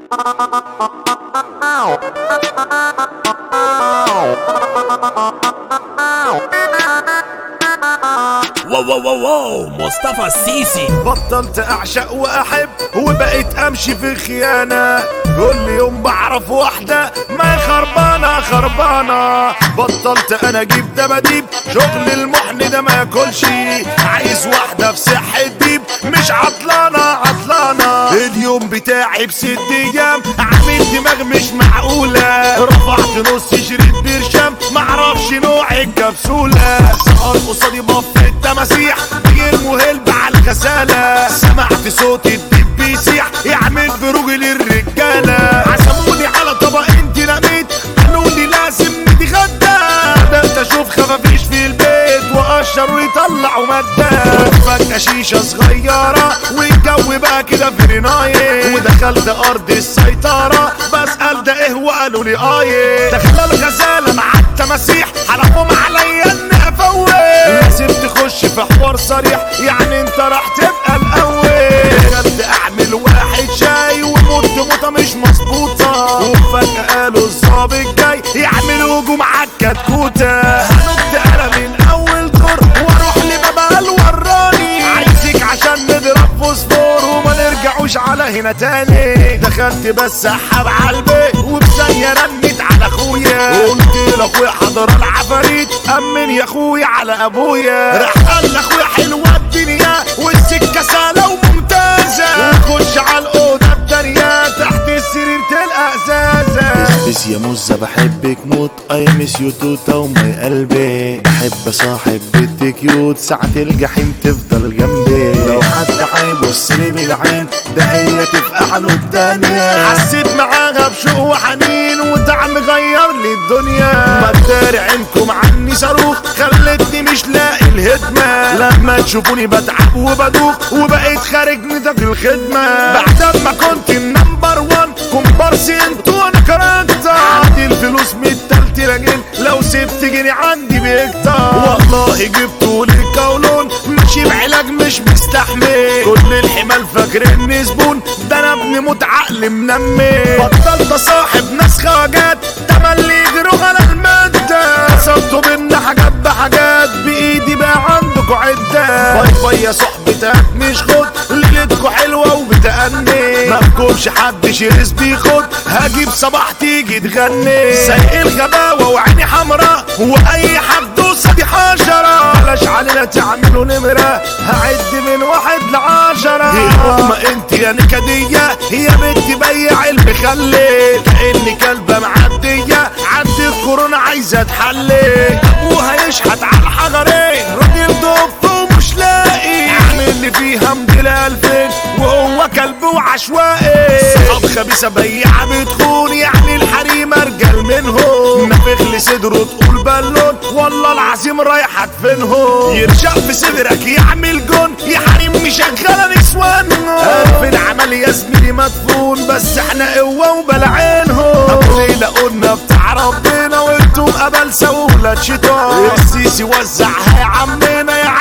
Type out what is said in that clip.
واو واو واو واو مصطفى السيسي. بطلت اعشق واحب وبقيت امشي في خيانة، كل يوم بعرف واحدة ما خربانة خربانة. بطلت انا اجيب دباديب، شغل المحن ده ما ياكلش، عايز واحدة في صحة ديب مش عطلانة عطلانة. اليوم بتاعي ب6 ايام عامل دماغ مش معقولة، رفعت نص شريط برشام معرفش نوع الكبسولة. سهر قصادي بف التماسيح غير مهلب على الغسالة، سمعت صوت الدب بيسيح يعمل بروج للرجالة. عزموني على طبق ديناميت قالولي لازم نتغدى، بدأت اشوف خفافيش في البيت واشر ويطلعوا مادة. فجأة شيشة صغيرة والجو بقى كده فرناية، ودخلت ارض السيطرة بسأل ده ايه وقالولي ايه. دخل الغزالة مع التماسيح حلفهم عليا اني افوق، لازم تخش في حوار صريح يعني انت راح تبقى الاول. دخلت اعمل واحد شاي وموت موتة مش مظبوطة، وفجأة قالوا الظابط جاي يعمل هجوم عالكتكوتة. هنط انا من اول دور واروح لبابا الوراني، عايزك عشان نضرب فوسفور وما نرجعوش على هنا تاني. دخلت بس سحب عالبيت وبثانية رنت على اخويا، قلت لاخويا حضر العفاريت امن يا اخويا على ابويا. راح قال لاخويا حلوة الدنيا والسكة سهلة وممتازة، وخش على الاوضة التانية تحت السرير تلقى ازازة. بس يا موزة بحبك موت اي مس يو توتا ومي قلبي، بحب اصاحب بنت كيوت ساعة الجحيم تفضل جنبي. لو حد هيبص لي بالعين ده هي تبقى عنه التانية. حسيت معاها بشوق وحنين وطعم غير لي الدنيا، ما تداري عينكم عني صاروخ خلتني مش لاقي الهدمة. لما تشوفوني بتعب وبدوخ وبقيت خارج نطاق الخدمة، بعد ما كنت النمبر 1 كومبارسي انتوا انا كاركتر. عندي الفلوس متلت راجل لو سبت جني عندي بيكتر، والله جبتوا لي الكولون ماشي بعلاج مش مستحمل. كل الحمال فاكرني زبون ده انا ابن موت عقل منمي. بطلت اصاحب ناس خواجات تملي يجروا على المادة، قصدتوا بينا حاجات بحاجات بايدي بقى عندكوا عدة. باي باي يا صحبتك مش خد ليلتكوا حلوة وبتأني، مفكوش حد شرس بيخد هجيب صباح تيجي تغني. سايق الغباوة وعيني حمرا واي حد قصادي حشرة، بلاش علينا تعملوا نمرة هعد من 1 ل10. يا أم انت يا نكدية يا بنت بيع المخلي، كأني كلبة معدية عندي الكورونا عايزة تحلي. ابوها يشحت على الحجرين راجل ضف ومش لاقي، عامل لي فيها مديلة 2000 وهو كلب وعشوائي. صحاب خبيثة بياعة بتخون يعني الحريم ارجل منهم، نفخ لي صدره تقول بالون والله العظيم رايح ادفنهم. يرشق في صدرك يعمل جون يا حريم مشغلة نسوانهم، 2000 عمل يا زميلي مدفون بس احنا قوة وبلعينهم. ابو ليلى قلنا بتاع ربنا وانتم قبل سولة شيطان، السيسي وزعها يا عمنا يا